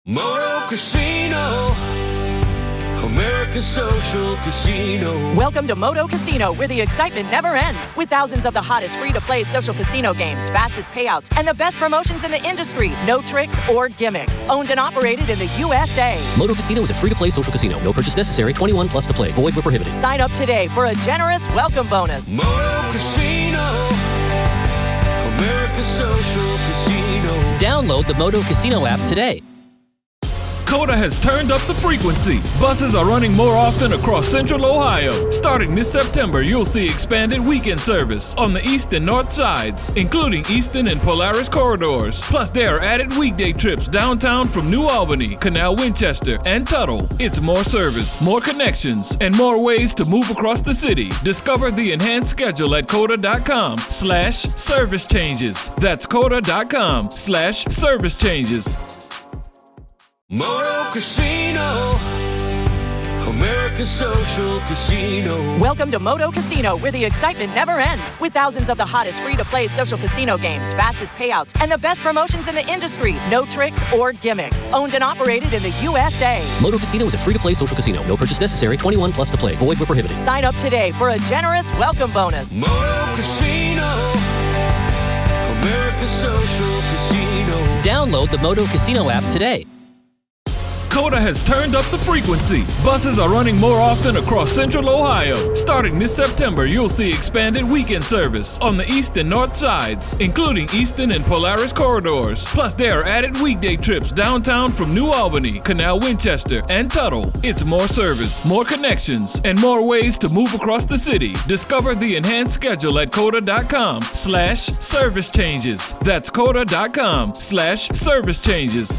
Moto Casino, America's social casino. Welcome to Moto Casino, where the excitement never ends. With thousands of the hottest free-to-play social casino games, fastest payouts, and the best promotions in the industry. No tricks or gimmicks. Owned and operated in the USA. Moto Casino is a free-to-play social casino. No purchase necessary. 21 plus to play. Void where prohibited. Sign up today for a generous welcome bonus. Moto Casino, America's social casino. Download the Moto Casino app today. COTA has turned up the frequency. Buses are running more often across Central Ohio. Starting this September, you'll see expanded weekend service on the east and north sides, including Easton and Polaris corridors. Plus, there are added weekday trips downtown from New Albany, Canal Winchester, and Tuttle. It's more service, more connections, and more ways to move across the city. Discover the enhanced schedule at COTA.com/service changes. That's COTA.com/service changes. Moto Casino, America's social casino. Welcome to Moto Casino, where the excitement never ends. With thousands of the hottest free-to-play social casino games, fastest payouts, and the best promotions in the industry. No tricks or gimmicks. Owned and operated in the USA. Moto Casino is a free-to-play social casino. No purchase necessary. 21 plus to play. Void where prohibited. Sign up today for a generous welcome bonus. Moto Casino, America's social casino. Download the Moto Casino app today. COTA has turned up the frequency. Buses are running more often across Central Ohio. Starting this September, you'll see expanded weekend service on the east and north sides, including Easton and Polaris corridors. Plus, there are added weekday trips downtown from New Albany, Canal Winchester, and Tuttle. It's more service, more connections, and more ways to move across the city. Discover the enhanced schedule at COTA.com/service changes. That's COTA.com/service changes.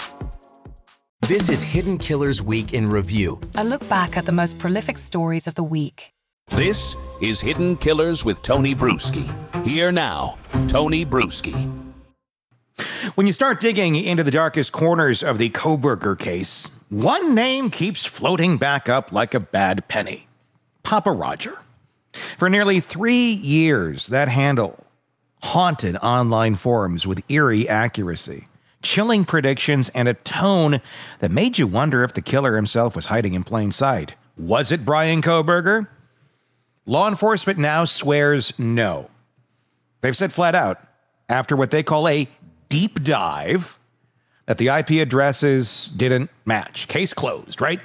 This is Hidden Killers Week in Review. A look back at the most prolific stories of the week. This is Hidden Killers with Tony Bruschi. Here now, Tony Bruschi. When you start digging into the darkest corners of the Kohberger case, one name keeps floating back up like a bad penny. Papa Roger. For nearly 3 years, that handle haunted online forums with eerie accuracy, chilling predictions, and a tone that made you wonder if the killer himself was hiding in plain sight. Was it Bryan Kohberger? Law enforcement now swears no. They've said flat out, after what they call a deep dive, that the IP addresses didn't match. Case closed, right?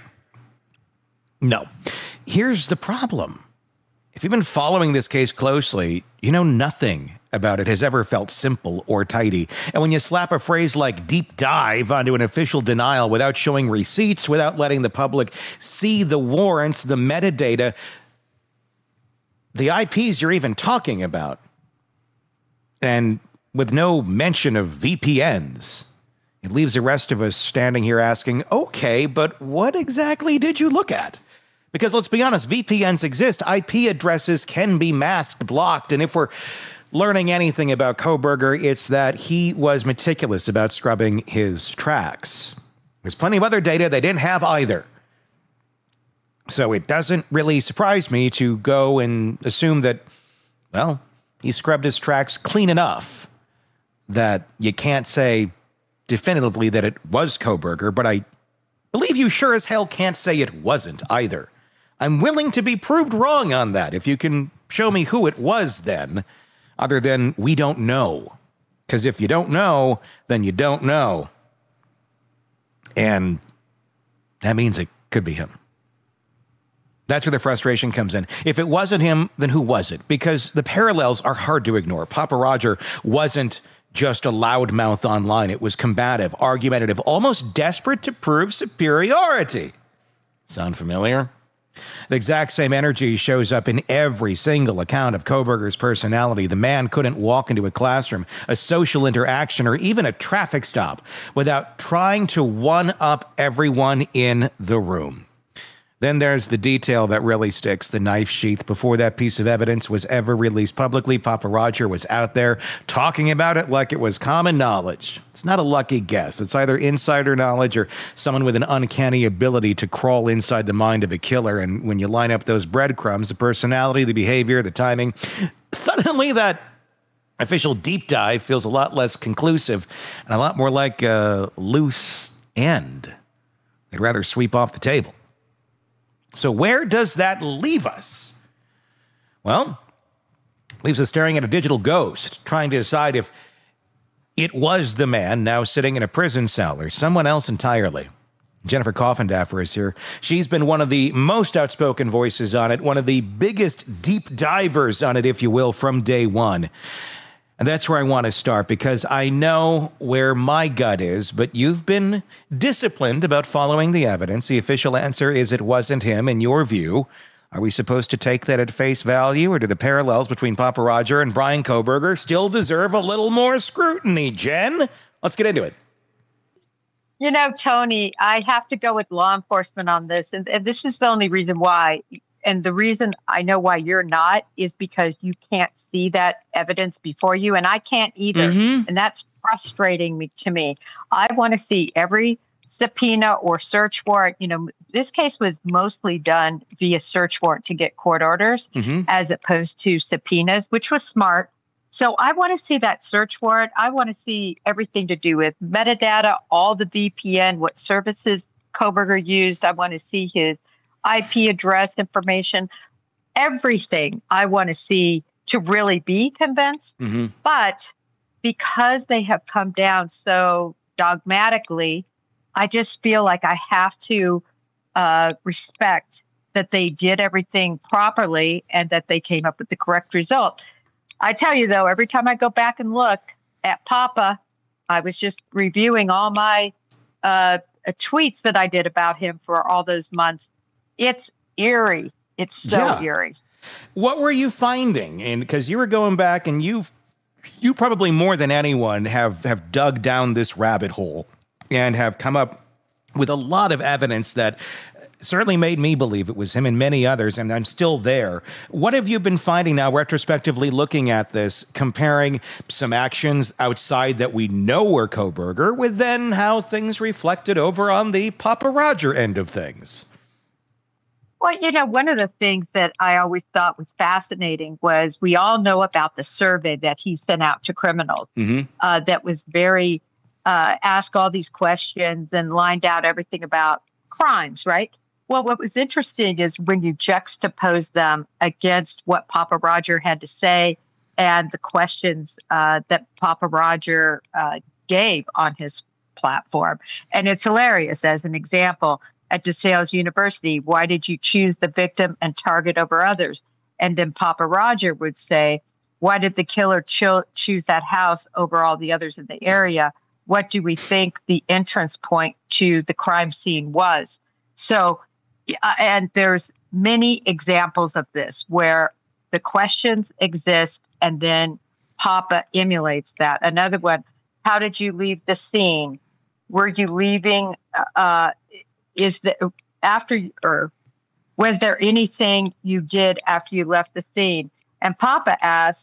No. Here's the problem. If you've been following this case closely, you know nothing about it has ever felt simple or tidy. And when you slap a phrase like deep dive onto an official denial without showing receipts, without letting the public see the warrants, the metadata, the IPs you're even talking about, and with no mention of VPNs, it leaves the rest of us standing here asking, okay, but what exactly did you look at? Because let's be honest, VPNs exist. IP addresses can be masked, blocked, and if we're learning anything about Kohberger, it's that he was meticulous about scrubbing his tracks. There's plenty of other data they didn't have either. So it doesn't really surprise me to go and assume that, well, he scrubbed his tracks clean enough that you can't say definitively that it was Kohberger, but I believe you sure as hell can't say it wasn't either. I'm willing to be proved wrong on that if you can show me who it was then, other than we don't know. Because if you don't know, then you don't know. And that means it could be him. That's where the frustration comes in. If it wasn't him, then who was it? Because the parallels are hard to ignore. Papa Roger wasn't just a loudmouth online. It was combative, argumentative, almost desperate to prove superiority. Sound familiar? The exact same energy shows up in every single account of Kohberger's personality. The man couldn't walk into a classroom, a social interaction, or even a traffic stop without trying to one-up everyone in the room. Then there's the detail that really sticks, the knife sheath. Before that piece of evidence was ever released publicly, Papa Roger was out there talking about it like it was common knowledge. It's not a lucky guess. It's either insider knowledge or someone with an uncanny ability to crawl inside the mind of a killer. And when you line up those breadcrumbs, the personality, the behavior, the timing, suddenly that official deep dive feels a lot less conclusive and a lot more like a loose and they'd rather sweep off the table. So where does that leave us? Well, leaves us staring at a digital ghost, trying to decide if it was the man now sitting in a prison cell or someone else entirely. Jennifer Coffindaffer is here. She's been one of the most outspoken voices on it, one of the biggest deep divers on it, if you will, from day one. And that's where I want to start, because I know where my gut is, but you've been disciplined about following the evidence. The official answer is it wasn't him, in your view. Are we supposed to take that at face value, or do the parallels between Papa Roger and Bryan Kohberger still deserve a little more scrutiny, Jen? Let's get into it. You know, Tony, I have to go with law enforcement on this, and this is the only reason why. And the reason I know why you're not is because you can't see that evidence before you, and I can't either. And that's frustrating to me. I want to see every subpoena or search warrant. You know, this case was mostly done via search warrant to get court orders as opposed to subpoenas, which was smart. So I want to see that search warrant. I want to see everything to do with metadata, all the VPN, what services Kohberger used. I want to see his IP address information, everything I want to see to really be convinced. But because they have come down so dogmatically, I just feel like I have to respect that they did everything properly and that they came up with the correct result. I tell you, though, every time I go back and look at Papa, I was just reviewing all my tweets that I did about him for all those months. It's eerie. It's so eerie. What were you finding? And because you were going back and you probably more than anyone have dug down this rabbit hole and have come up with a lot of evidence that certainly made me believe it was him and many others, and I'm still there. What have you been finding now, retrospectively looking at this, comparing some actions outside that we know were Kohberger with then how things reflected over on the Papa Roger end of things? Well, you know, one of the things that I always thought was fascinating was we all know about the survey that he sent out to criminals that was very, ask all these questions and lined out everything about crimes, right? Well, what was interesting is when you juxtapose them against what Papa Roger had to say and the questions that Papa Roger gave on his platform. And it's hilarious. As an example, at DeSales University, why did you choose the victim and target over others? And then Papa Roger would say, why did the killer choose that house over all the others in the area? What do we think the entrance point to the crime scene was? So, and there's many examples of this where the questions exist and then Papa emulates that. Another one, how did you leave the scene? Were you leaving, was there anything you did after you left the scene? And Papa asked,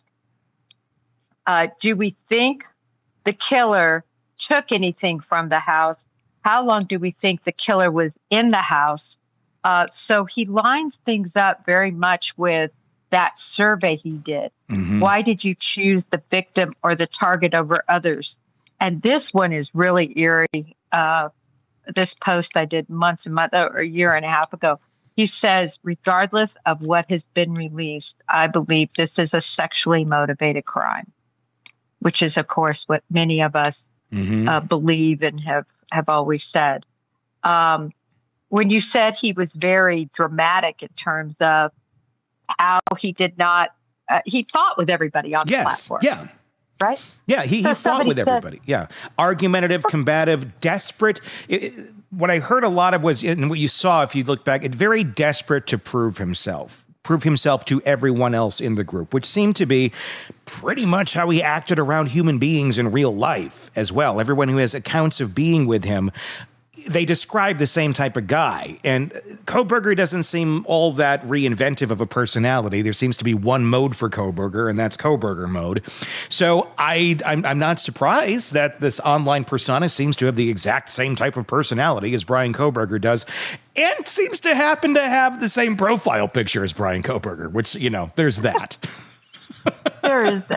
do we think the killer took anything from the house? How long do we think the killer was in the house? So he lines things up very much with that survey he did. Why did you choose the victim or the target over others? And this one is really eerie. This post I did months or a year and a half ago. He says, regardless of what has been released, I believe this is a sexually motivated crime, which is, of course, what many of us believe and have always said. When you said he was very dramatic in terms of how he did not, he fought with everybody on the platform. Yeah. Right? Yeah, he fought with everybody. Argumentative, combative, desperate. What I heard a lot of was, and what you saw if you look back, very desperate to prove himself to everyone else in the group, which seemed to be pretty much how he acted around human beings in real life as well. Everyone who has accounts of being with him, they describe the same type of guy. And Kohberger doesn't seem all that reinventive of a personality. There seems to be one mode for Kohberger, and that's Kohberger mode. So I'm not surprised that this online persona seems to have the exact same type of personality as Bryan Kohberger does, and seems to happen to have the same profile picture as Bryan Kohberger, which, you know, there's that. There is that.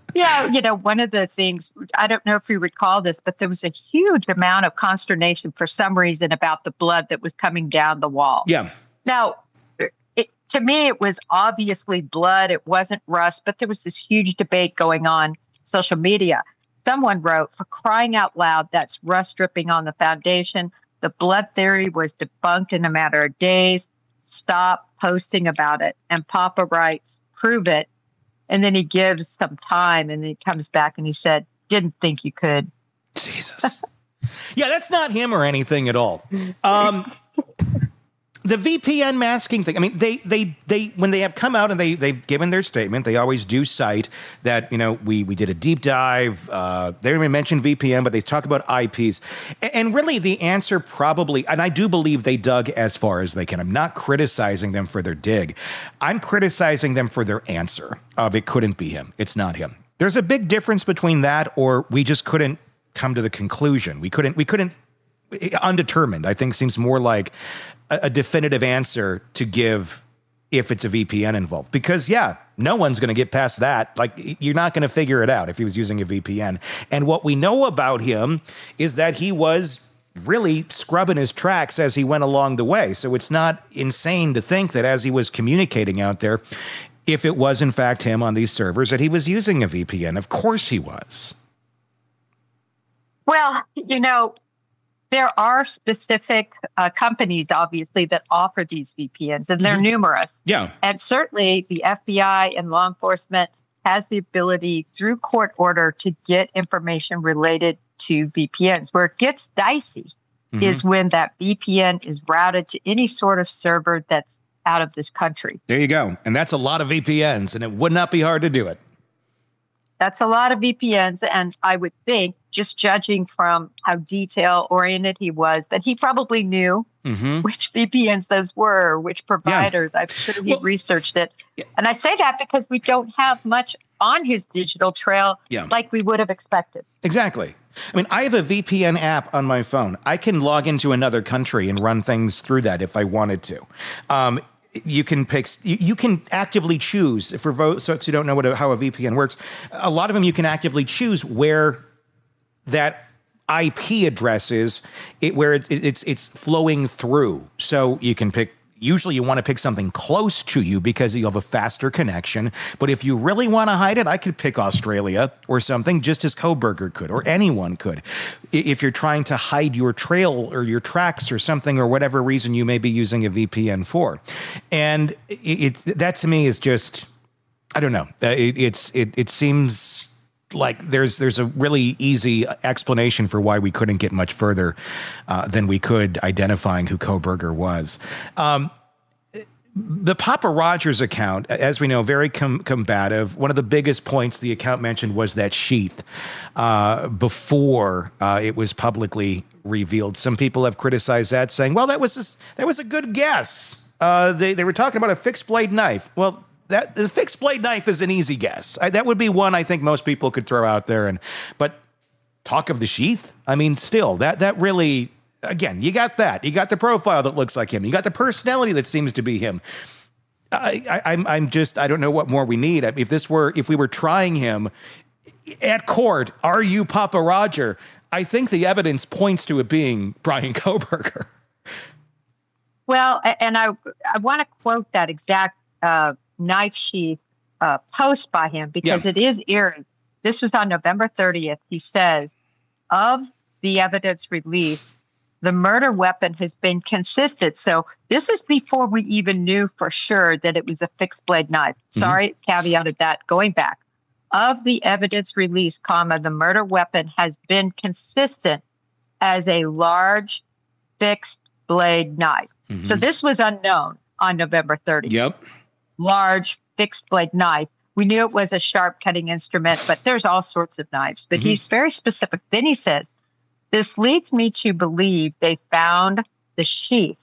Yeah, one of the things, I don't know if you recall this, but there was a huge amount of consternation for some reason about the blood that was coming down the wall. Yeah. Now, to me, it was obviously blood. It wasn't rust, but there was this huge debate going on social media. Someone wrote, for crying out loud, that's rust dripping on the foundation. The blood theory was debunked in a matter of days. Stop posting about it. And Papa writes, prove it. And then he gives some time, and then he comes back and he said, didn't think you could. Jesus. Yeah, that's not him or anything at all. The VPN masking thing, I mean, they when they have come out and they've given their statement, they always do cite that, we did a deep dive. They didn't even mention VPN, but they talk about IPs. And really the answer probably, and I do believe they dug as far as they can. I'm not criticizing them for their dig. I'm criticizing them for their answer of it couldn't be him. It's not him. There's a big difference between that or we just couldn't come to the conclusion. We couldn't, undetermined, I think seems more like a definitive answer to give if it's a VPN involved. Because, no one's going to get past that. Like, you're not going to figure it out if he was using a VPN. And what we know about him is that he was really scrubbing his tracks as he went along the way. So it's not insane to think that as he was communicating out there, if it was in fact him on these servers, that he was using a VPN. Of course he was. Well, there are specific companies, obviously, that offer these VPNs, and they're numerous. Yeah. And certainly the FBI and law enforcement has the ability through court order to get information related to VPNs. Where it gets dicey is when that VPN is routed to any sort of server that's out of this country. There you go. And that's a lot of VPNs, and it would not be hard to do it. That's a lot of VPNs, and I would think, just judging from how detail-oriented he was, that he probably knew which VPNs those were, which providers. Yeah. I'm sure he researched it. And I say that because we don't have much on his digital trail like we would have expected. Exactly. I mean, I have a VPN app on my phone. I can log into another country and run things through that if I wanted to. You can pick. You can actively choose. For folks who don't know how a VPN works, a lot of them you can actively choose where that IP address is, where it's flowing through. So you can pick. Usually, you want to pick something close to you because you have a faster connection. But if you really want to hide it, I could pick Australia or something, just as Kohberger could, or anyone could. If you're trying to hide your trail or your tracks or something, or whatever reason you may be using a VPN for. And that to me is just, I don't know. It seems like there's a really easy explanation for why we couldn't get much further than we could identifying who Kohberger was. The Papa Rogers account, as we know, very combative. One of the biggest points the account mentioned was that sheath before it was publicly revealed. Some people have criticized that, saying, well, that was a good guess. They were talking about a fixed blade knife. Well, the fixed blade knife is an easy guess. That would be one I think most people could throw out there. But talk of the sheath? I mean, still, that really, again, you got that. You got the profile that looks like him. You got the personality that seems to be him. I don't know what more we need. If we were trying him at court, are you Papa Roger? I think the evidence points to it being Bryan Kohberger. Well, and I want to quote that exact knife sheath post by him because it is eerie. This was on November 30th. He says, of the evidence released, the murder weapon has been consistent. So this is before we even knew for sure that it was a fixed blade knife. Sorry, caveated that. Going back. Of the evidence released, the murder weapon has been consistent as a large fixed blade knife. So this was unknown on November 30th. Yep. Large fixed blade knife. We knew it was a sharp cutting instrument, but there's all sorts of knives. But he's very specific. Then he says, this leads me to believe they found the sheath.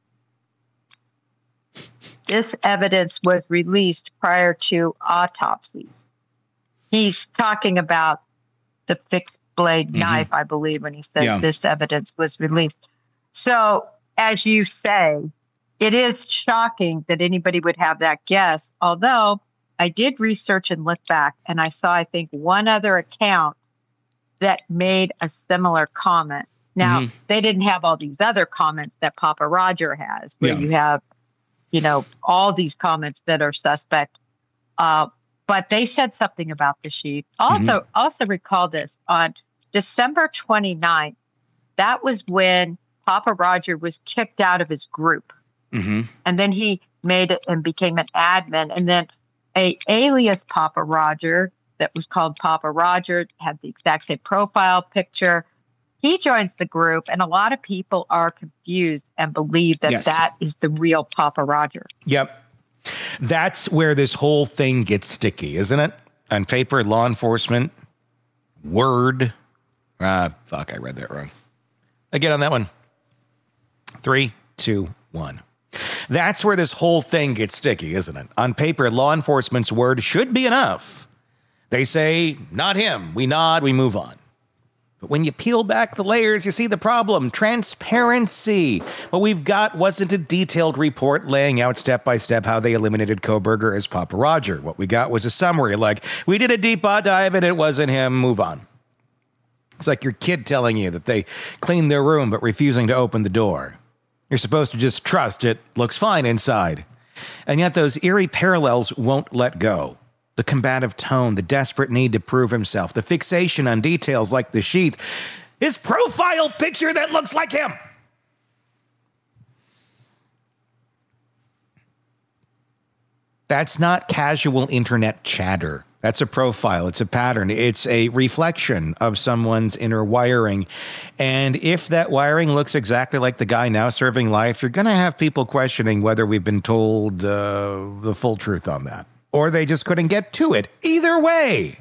This evidence was released prior to autopsies. He's talking about the fixed blade knife, I believe, when he says this evidence was released. So, as you say, it is shocking that anybody would have that guess, although I did research and look back, and I saw, I think, one other account that made a similar comment. Now, they didn't have all these other comments that Papa Roger has, where you have, all these comments that are suspect. But they said something about the sheep. Also recall this, on December 29th, that was when Papa Roger was kicked out of his group. And then he made it and became an admin. And then a alias Papa Roger that was called Papa Roger, had the exact same profile picture. He joins the group, and a lot of people are confused and believe that that is the real Papa Roger. Yep. That's where this whole thing gets sticky, isn't it? On paper, law enforcement, word. I read that wrong. Again on that one. 3, 2, 1. That's where this whole thing gets sticky, isn't it? On paper, law enforcement's word should be enough. They say, not him. We nod, we move on. But when you peel back the layers, you see the problem. Transparency. What we've got wasn't a detailed report laying out step by step how they eliminated Kohberger as Papa Roger. What we got was a summary like, we did a deep dive and it wasn't him, move on. It's like your kid telling you that they cleaned their room but refusing to open the door. You're supposed to just trust it looks fine inside. And yet those eerie parallels won't let go. The combative tone, the desperate need to prove himself, the fixation on details like the sheath, his profile picture that looks like him. That's not casual internet chatter. That's a profile. It's a pattern. It's a reflection of someone's inner wiring. And if that wiring looks exactly like the guy now serving life, you're going to have people questioning whether we've been told the full truth on that. Or they just couldn't get to it. Either way.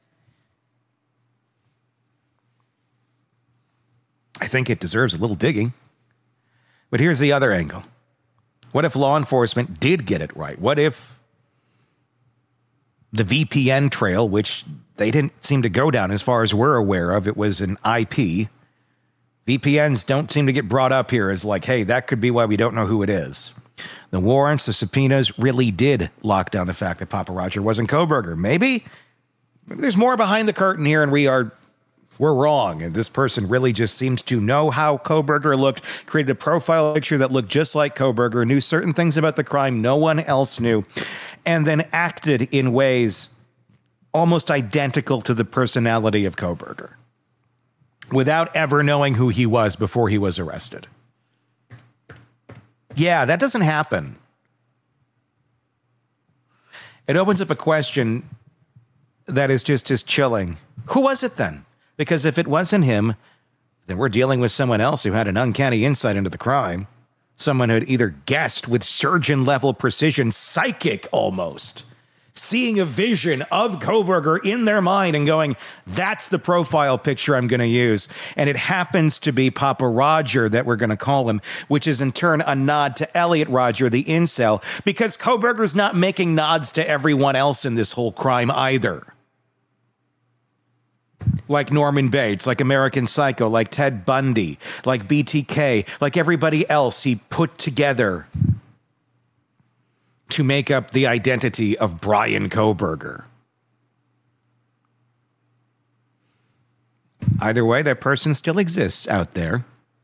I think it deserves a little digging. But here's the other angle. What if law enforcement did get it right? What if the VPN trail, which they didn't seem to go down as far as we're aware of, it was an IP. VPNs don't seem to get brought up here as like, hey, that could be why we don't know who it is. The warrants, the subpoenas really did lock down the fact that Papa Roger wasn't Kohberger. Maybe there's more behind the curtain here and we're wrong. And this person really just seemed to know how Kohberger looked, created a profile picture that looked just like Kohberger, knew certain things about the crime no one else knew, and then acted in ways almost identical to the personality of Kohberger without ever knowing who he was before he was arrested. Yeah, that doesn't happen. It opens up a question that is just as chilling. Who was it then? Because if it wasn't him, then we're dealing with someone else who had an uncanny insight into the crime. Someone who had either guessed with surgeon-level precision, psychic almost, seeing a vision of Kohberger in their mind and going, that's the profile picture I'm going to use. And it happens to be Papa Roger that we're going to call him, which is in turn a nod to Elliot Roger, the incel, because Kohberger's not making nods to everyone else in this whole crime either. Like Norman Bates, like American Psycho, like Ted Bundy, like BTK, like everybody else he put together to make up the identity of Brian Kohberger. Either way, that person still exists out there.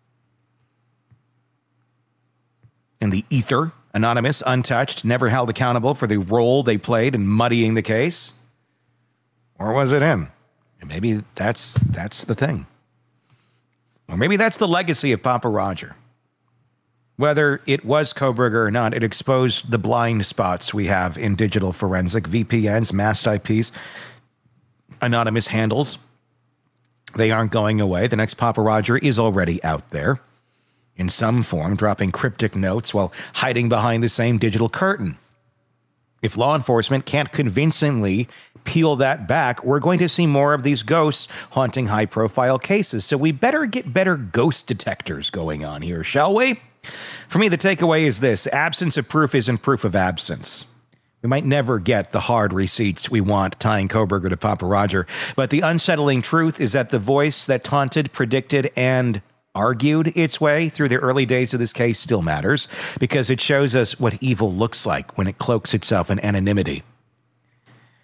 In the ether, anonymous, untouched, never held accountable for the role they played in muddying the case. Or was it him? And maybe that's the thing. Or maybe that's the legacy of Papa Roger. Whether it was Kohberger or not, it exposed the blind spots we have in digital forensic, VPNs, masked IPs, anonymous handles. They aren't going away. The next Papa Roger is already out there in some form, dropping cryptic notes while hiding behind the same digital curtain. If law enforcement can't convincingly peel that back, we're going to see more of these ghosts haunting high-profile cases. So we better get better ghost detectors going on here, shall we? For me, the takeaway is this. Absence of proof isn't proof of absence. We might never get the hard receipts we want tying Kohberger to Papa Roger, but the unsettling truth is that the voice that taunted, predicted, and argued its way through the early days of this case still matters, because it shows us what evil looks like when it cloaks itself in anonymity.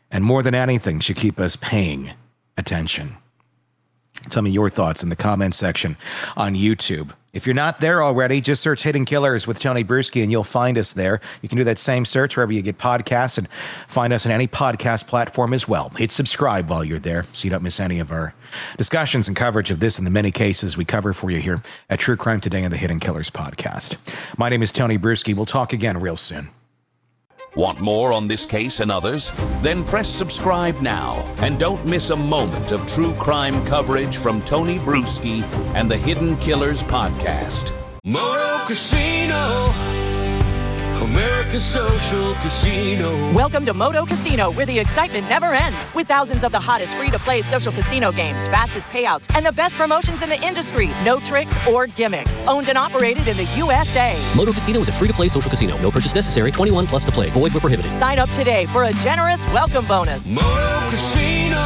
and more than anything should keep us paying attention. Tell me your thoughts in the comment section on YouTube. If you're not there already, just search Hidden Killers with Tony Bruschi and you'll find us there. You can do that same search wherever you get podcasts and find us on any podcast platform as well. Hit subscribe while you're there so you don't miss any of our discussions and coverage of this and the many cases we cover for you here at True Crime Today and the Hidden Killers podcast. My name is Tony Bruschi. We'll talk again real soon. Want more on this case and others? Then press subscribe now and don't miss a moment of true crime coverage from Tony Bruschi and the Hidden Killers podcast. Moto Casino, America's social casino. Welcome to Moto Casino, where the excitement never ends. With thousands of the hottest free-to-play social casino games, fastest payouts, and the best promotions in the industry. No tricks or gimmicks. Owned and operated in the USA. Moto Casino is a free-to-play social casino. No purchase necessary. 21 plus to play. Void where prohibited. Sign up today for a generous welcome bonus. Moto Casino,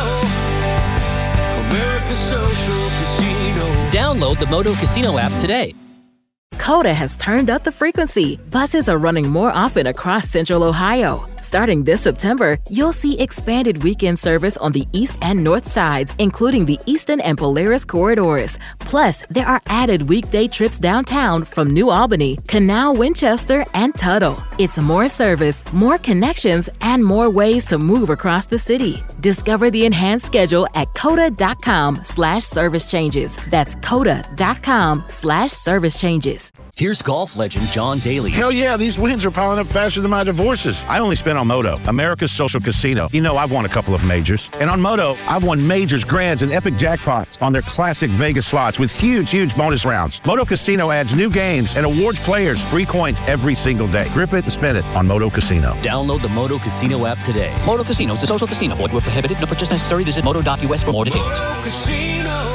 America's social casino. Download the Moto Casino app today. CODA has turned up the frequency. Buses are running more often across Central Ohio. Starting this September, you'll see expanded weekend service on the east and north sides, including the Eastern and Polaris corridors. Plus, there are added weekday trips downtown from New Albany, Canal, Winchester, and Tuttle. It's more service, more connections, and more ways to move across the city. Discover the enhanced schedule at CODA.com/service changes. That's CODA.com/service changes. Here's golf legend John Daly. Hell yeah, these wins are piling up faster than my divorces. I only spent on Moto, America's social casino. You know, I've won a couple of majors. And on Moto, I've won majors, grands, and epic jackpots on their classic Vegas slots with huge bonus rounds. Moto Casino adds new games and awards players free coins every single day. Grip it and spin it on Moto Casino. Download the Moto Casino app today. Moto Casino is a social casino. Void where prohibited. No purchase necessary. Visit moto.us for more details. Moto Casino,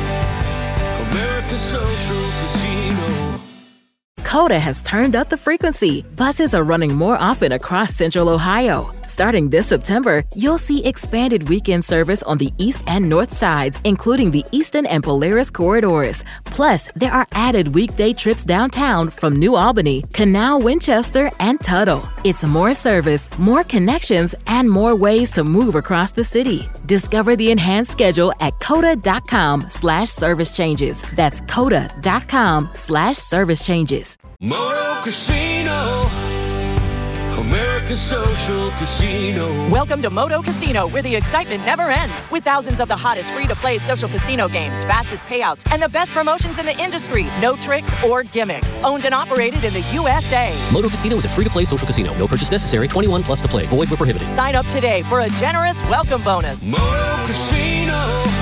America's social casino. CODA has turned up the frequency. Buses are running more often across Central Ohio. Starting this September, you'll see expanded weekend service on the east and north sides, including the Eastern and Polaris corridors. Plus, there are added weekday trips downtown from New Albany, Canal, Winchester, and Tuttle. It's more service, more connections, and more ways to move across the city. Discover the enhanced schedule at CODA.com/service changes. That's CODA.com/service changes. Moto Casino, America's social casino. Welcome to Moto Casino, where the excitement never ends. With thousands of the hottest free-to-play social casino games, fastest payouts, and the best promotions in the industry. No tricks or gimmicks. Owned and operated in the USA. Moto Casino is a free-to-play social casino. No purchase necessary. 21 plus to play. Void where prohibited. Sign up today for a generous welcome bonus. Moto Casino,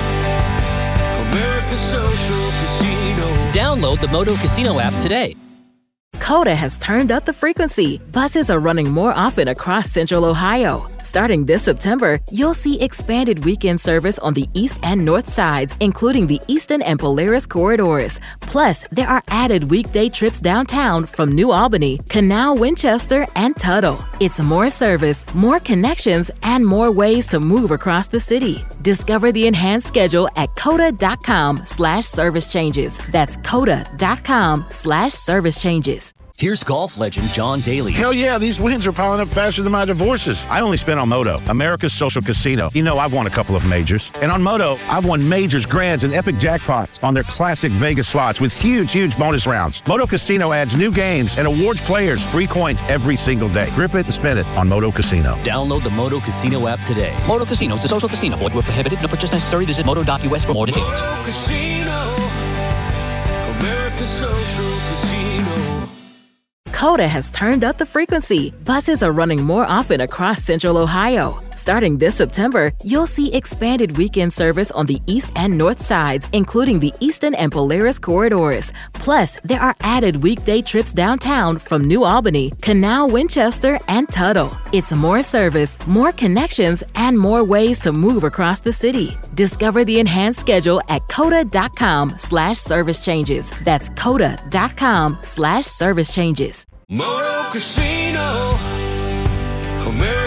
America's social casino. Download the Moto Casino app today. CODA has turned up the frequency. Buses are running more often across Central Ohio. Starting this September, you'll see expanded weekend service on the east and north sides, including the Eastern and Polaris corridors. Plus, there are added weekday trips downtown from New Albany, Canal, Winchester, and Tuttle. It's more service, more connections, and more ways to move across the city. Discover the enhanced schedule at CODA.com/service changes. That's CODA.com/service changes. Here's golf legend John Daly. Hell yeah, these wins are piling up faster than my divorces. I only spent on Moto, America's social casino. You know, I've won a couple of majors. And on Moto, I've won majors, grands, and epic jackpots on their classic Vegas slots with huge bonus rounds. Moto Casino adds new games and awards players free coins every single day. Grip it and spin it on Moto Casino. Download the Moto Casino app today. Moto Casino is a social casino. Void where prohibited. No purchase necessary. Visit moto.us for more details. Moto Casino, America's social casino. CODA has turned up the frequency. Buses are running more often across Central Ohio. Starting this September, you'll see expanded weekend service on the east and north sides, including the Eastern and Polaris corridors. Plus, there are added weekday trips downtown from New Albany, Canal, Winchester, and Tuttle. It's more service, more connections, and more ways to move across the city. Discover the enhanced schedule at CODA.com/service changes. That's CODA.com/service changes. Moto Casino, America.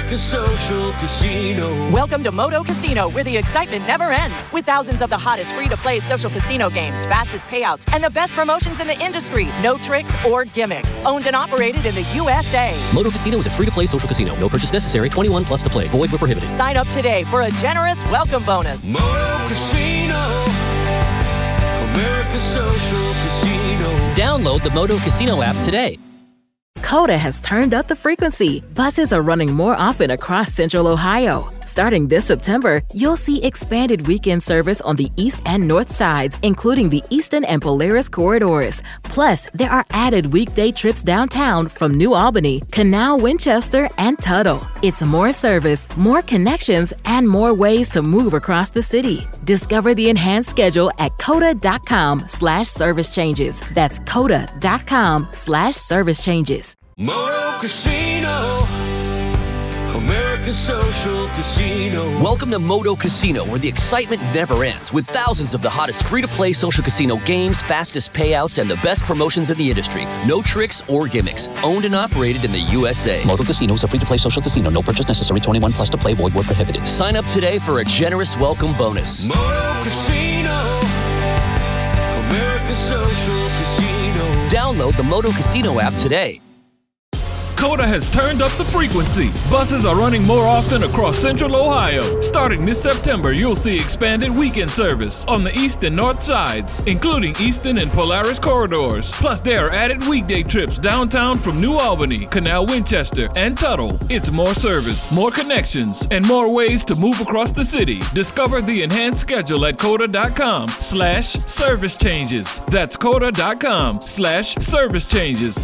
America's Social Casino. Welcome to Moto Casino, where the excitement never ends. With thousands of the hottest free-to-play social casino games, fastest payouts, and the best promotions in the industry. No tricks or gimmicks. Owned and operated in the USA. Moto Casino is a free-to-play social casino. No purchase necessary. 21 plus to play. Void where prohibited. Sign up today for a generous welcome bonus. Moto Casino. America's Social Casino. Download the Moto Casino app today. Coda has turned up the frequency. Buses are running more often across Central Ohio. Starting this September, you'll see expanded weekend service on the east and north sides, including the Eastern and Polaris corridors. Plus, there are added weekday trips downtown from New Albany, Canal, Winchester, and Tuttle. It's more service, more connections, and more ways to move across the city. Discover the enhanced schedule at coda.com/service changes. That's coda.com/service changes. Moto Casino. America's Social Casino. Welcome to Moto Casino, where the excitement never ends, with thousands of the hottest free-to-play social casino games, fastest payouts, and the best promotions in the industry. No tricks or gimmicks. Owned and operated in the USA. Moto Casino is a free-to-play social casino. No purchase necessary. 21 plus to play. Void where prohibited. Sign up today for a generous welcome bonus. Moto Casino. America's Social Casino. Download the Moto Casino app today. Coda has turned up the frequency. Buses are running more often across Central Ohio. Starting this September, you'll see expanded weekend service on the east and north sides, including Eastern and Polaris corridors. Plus, there are added weekday trips downtown from New Albany, Canal, Winchester, and Tuttle. It's more service, more connections, and more ways to move across the city. Discover the enhanced schedule at coda.com/service changes. That's coda.com/service changes.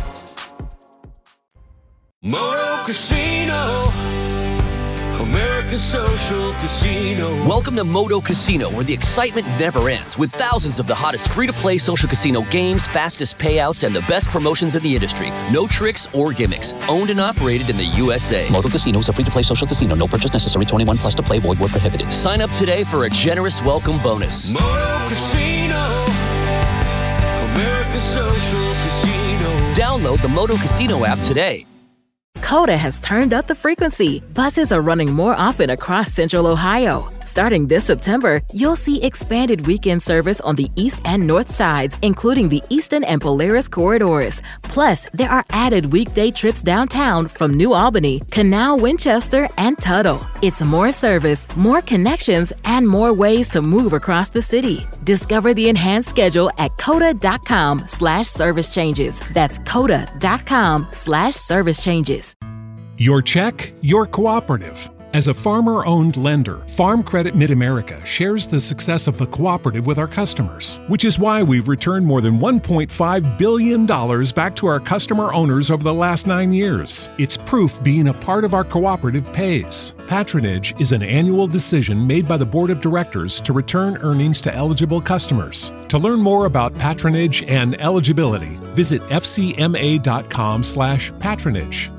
Moto Casino. America's Social Casino. Welcome to Moto Casino, where the excitement never ends, with thousands of the hottest free-to-play social casino games, fastest payouts, and the best promotions in the industry. No tricks or gimmicks. Owned and operated in the USA. Moto Casino is a free-to-play social casino. No purchase necessary. 21 plus to play. Void where prohibited. Sign up today for a generous welcome bonus. Moto Casino. America's Social Casino. Download the Moto Casino app today. Coda has turned up the frequency. Buses are running more often across Central Ohio. Starting this September, you'll see expanded weekend service on the east and north sides, including the Eastern and Polaris corridors. Plus, there are added weekday trips downtown from New Albany, Canal, Winchester, and Tuttle. It's more service, more connections, and more ways to move across the city. Discover the enhanced schedule at coda.com/service changes. That's coda.com/service changes. Your check, your cooperative. As a farmer-owned lender, Farm Credit Mid-America shares the success of the cooperative with our customers, which is why we've returned more than $1.5 billion back to our customer owners over the last 9 years. It's proof being a part of our cooperative pays. Patronage is an annual decision made by the Board of Directors to return earnings to eligible customers. To learn more about patronage and eligibility, visit fcma.com/patronage.